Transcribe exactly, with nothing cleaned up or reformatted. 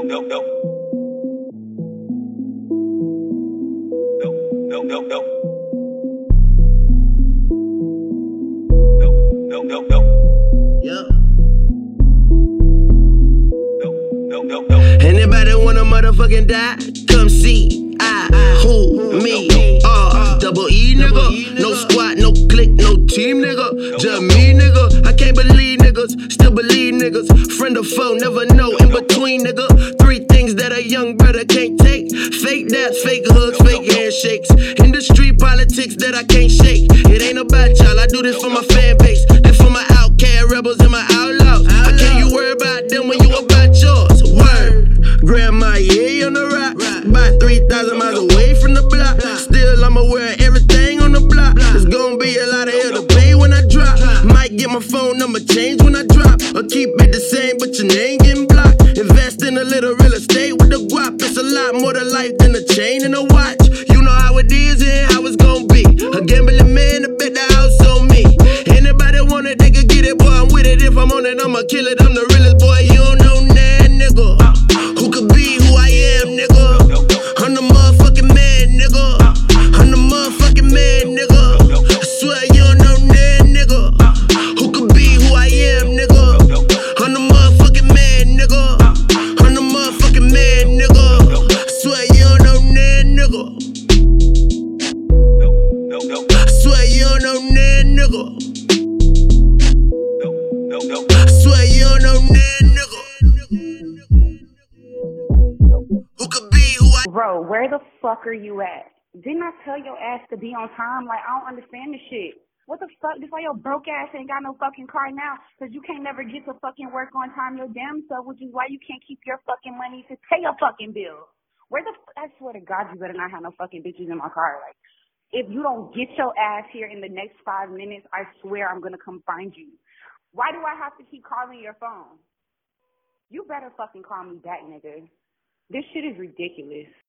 no, no, no, no, no, no, no, no, no, Yeah. no, no, no, no. Anybody wanna motherfucking die? Come see. I, who, me, R, double E nigga. No squad, no click, no team nigga. Just me nigga. I can't believe niggas, still believe niggas. Friend or foe, never know in between nigga. Three things that a young brother can't take. Fake daps, fake hugs, fake handshakes. Industry politics that I can't shake. It ain't about y'all, I do this for my fan base. This for my outcast rebels and my outlaws. How can you worry about them when you about yours? Word. Grandma, yeah, on the rock. About three thousand miles away from the block. Still, I'm aware of everything on the block. There's gonna be a lot of hell to pay when I drop. Might get my phone number changed when I drop. Or keep it the same, but your name getting blocked. Invest in a little real estate with the guap. It's a lot more to life than a chain and a watch. You know how it is and how it's gonna be. A gambling man to bet the house on me. Anybody want it, they can get it, boy. I'm with it. If I'm on it, I'ma kill it. I'm the realest boy. You don't know that, nigga. Who could be who I am, nigga? I'm the motherfucking man, nigga. I'm the motherfucking man, nigga. I swear you don't know that, nigga. Who could be who I am, nigga? I'm the motherfucking man, nigga. I'm the motherfucking man, nigga. I swear you don't know that, nigga. I swear you don't know that, nigga. I swear you don't know that, nigga. Who could be who I Bro, where the fuck are you at? Didn't I tell your ass to be on time? Like, I don't understand this shit. What the fuck? This why your broke ass ain't got no fucking car now, cause you can't never get to fucking work on time your damn self, which is why you can't keep your fucking money to pay your fucking bill. Where the f- I swear to God, you better not have no fucking bitches in my car. Like, if you don't get your ass here in the next five minutes, I swear I'm gonna come find you. Why do I have to keep calling your phone? You better fucking call me back, nigga. This shit is ridiculous.